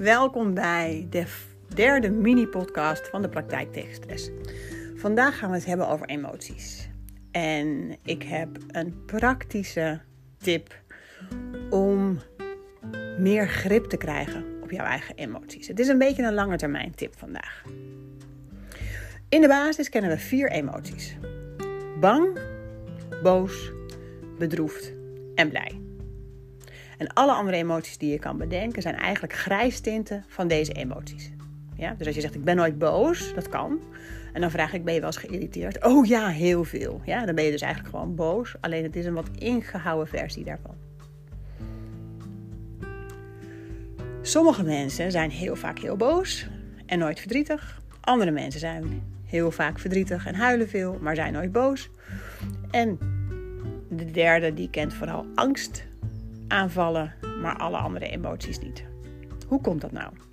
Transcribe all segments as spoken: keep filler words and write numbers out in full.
welkom bij de derde mini-podcast van de Praktijk tegen Stress. Vandaag gaan we het hebben over emoties. En ik heb een praktische tip om meer grip te krijgen op jouw eigen emoties. Het is een beetje een lange termijn tip vandaag. In de basis kennen we vier emoties. Bang, boos, bedroefd en blij. En alle andere emoties die je kan bedenken zijn eigenlijk grijstinten van deze emoties. Ja? Dus als je zegt ik ben nooit boos, dat kan. En dan vraag ik ben je wel eens geïrriteerd? Oh ja, heel veel. Ja? Dan ben je dus eigenlijk gewoon boos. Alleen het is een wat ingehouden versie daarvan. Sommige mensen zijn heel vaak heel boos en nooit verdrietig. Andere mensen zijn heel vaak verdrietig en huilen veel, maar zijn nooit boos. En de derde die kent vooral angst, aanvallen, maar alle andere emoties niet. Hoe komt dat nou?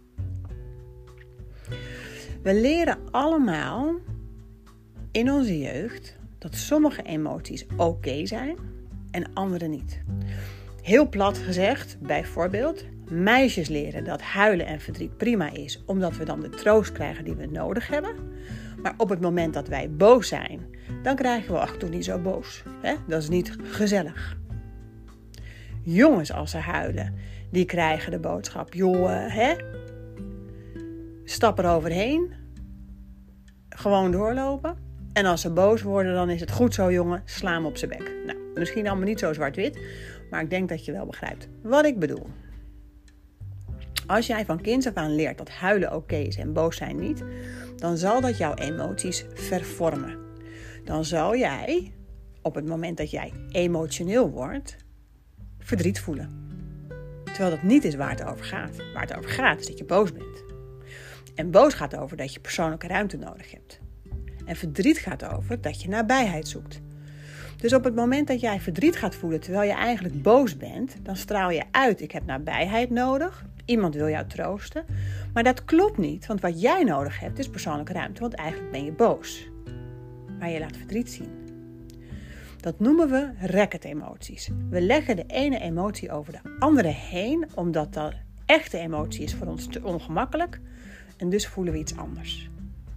We leren allemaal in onze jeugd dat sommige emoties oké zijn en andere niet. Heel plat gezegd, bijvoorbeeld, meisjes leren dat huilen en verdriet prima is, omdat we dan de troost krijgen die we nodig hebben. Maar op het moment dat wij boos zijn, dan krijgen we, ach, toch niet zo boos. Hè? Dat is niet gezellig. Jongens, als ze huilen, die krijgen de boodschap, joh, hè? Stap er overheen. Gewoon doorlopen. En als ze boos worden, dan is het goed zo, jongen, sla hem op zijn bek. Nou, misschien allemaal niet zo zwart-wit, maar ik denk dat je wel begrijpt wat ik bedoel. Als jij van kinds af aan leert dat huilen oké is en boos zijn niet, dan zal dat jouw emoties vervormen. Dan zal jij, op het moment dat jij emotioneel wordt, verdriet voelen. Terwijl dat niet is waar het over gaat. Waar het over gaat is dat je boos bent. En boos gaat over dat je persoonlijke ruimte nodig hebt. En verdriet gaat over dat je nabijheid zoekt. Dus op het moment dat jij verdriet gaat voelen terwijl je eigenlijk boos bent, dan straal je uit, ik heb nabijheid nodig. Iemand wil jou troosten. Maar dat klopt niet, want wat jij nodig hebt is persoonlijke ruimte, want eigenlijk ben je boos. Maar je laat verdriet zien. Dat noemen we racket-emoties. We leggen de ene emotie over de andere heen, omdat de echte emotie is voor ons te ongemakkelijk. En dus voelen we iets anders.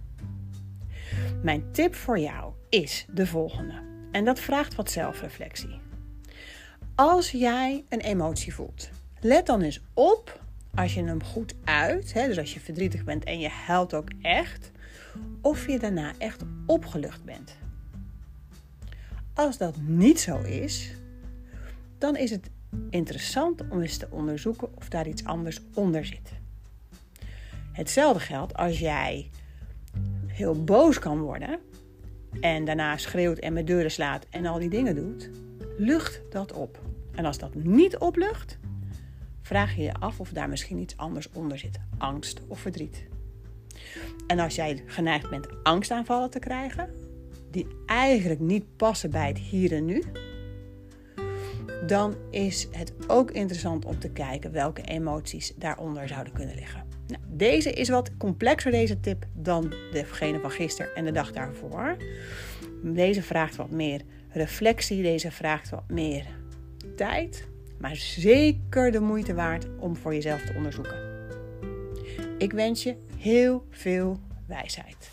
Mijn tip voor jou is de volgende. En dat vraagt wat zelfreflectie. Als jij een emotie voelt, let dan eens op als je hem goed uit, hè, dus als je verdrietig bent en je huilt ook echt, of je daarna echt opgelucht bent. Als dat niet zo is, dan is het interessant om eens te onderzoeken of daar iets anders onder zit. Hetzelfde geldt als jij heel boos kan worden en daarna schreeuwt en met deuren slaat en al die dingen doet, lucht dat op. En als dat niet oplucht, vraag je je af of daar misschien iets anders onder zit. Angst of verdriet. En als jij geneigd bent angstaanvallen te krijgen, die eigenlijk niet passen bij het hier en nu, dan is het ook interessant om te kijken welke emoties daaronder zouden kunnen liggen. Nou, deze is wat complexer, deze tip, dan degene van gisteren en de dag daarvoor. Deze vraagt wat meer reflectie, deze vraagt wat meer tijd, maar zeker de moeite waard om voor jezelf te onderzoeken. Ik wens je heel veel wijsheid.